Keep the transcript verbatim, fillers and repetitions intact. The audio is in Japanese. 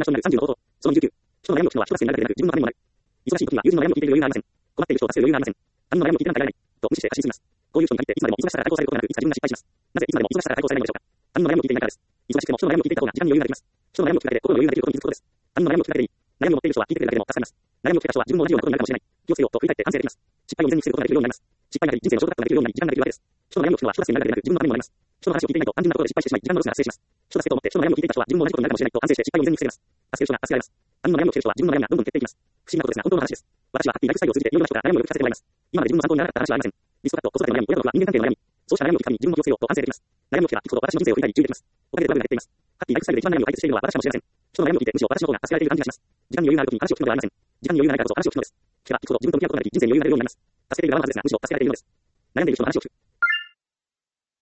な人になるさんじゅうの方法。そのにじゅうきゅう。人の悩みを聞くのは人助けになるだけでなく、自分のためにもなる。忙しい時には友人の悩みを聞いている余裕がありません。困っている人を助ける余裕がありません。他人の悩みを聞いてなんかいられない。と無視して過信しすぎます。こういう人に限っていつまでも忙しさから解放されることがなく、いつか自分が失敗します。なぜいつまでも忙しさから解放されないのでしょうか。他人の悩みを聞いていないからです。忙しくても人の悩みを聞いていた方が時間に余裕ができます。人の悩みを聞くだけで心の余裕ができることに気づくことです。他人の悩みを聞くだけでいい。悩みを持っている人は聞いてくれるだけでも助かります。悩みを聞けた人は自分も同じようなことになるかもしれない。気をつけようと振り返って反省できます。失敗を未然に防ぐことができるようになります。失敗があり、人生のショートカットができるようになり、時間ができるわけです。人の悩みを聞くのは人助けになるだけでなく、自分のためにもなります。人の話を聞いていないと単純なことで失敗してしまい、時間のロスが発生します。人助けと思って人の悩みを聞いていた人は自分も同じことになるかもしれないと反省して失敗を未然に防げます。助ける人が助けられます。他人の悩みを聞ける人は自分の悩みがどんどん減っていきます。不思議なことですが本当の話です。私はハッピーライフスタイルを通じていろいろな人から悩みを聞かせてもらいます。今まで自分の参考にならなかった話はありません。リストカット、子育ての悩み、親とか人間関係の悩み。そうした悩みを聞くために自分も気をつけようと反省できます。悩みを聞けば聞くほど私の人生を振り返り注意できます。おかげでトラブルが減っています。ハッピーライフスタイルで一番悩みを解決しているのは私かもしれません。人の悩みを聞いてむしろ私の方が助けられている感じがします。時間に余裕がある時に話を聞くのではありません。時間に余裕がないからこそ話を聞くのです。聞けば聞くほど自分と向き合うことができ、人生に余裕が出るようになります。助けている側のはずですが、むしろ助けられているのです。悩んでいる人の話を聞く。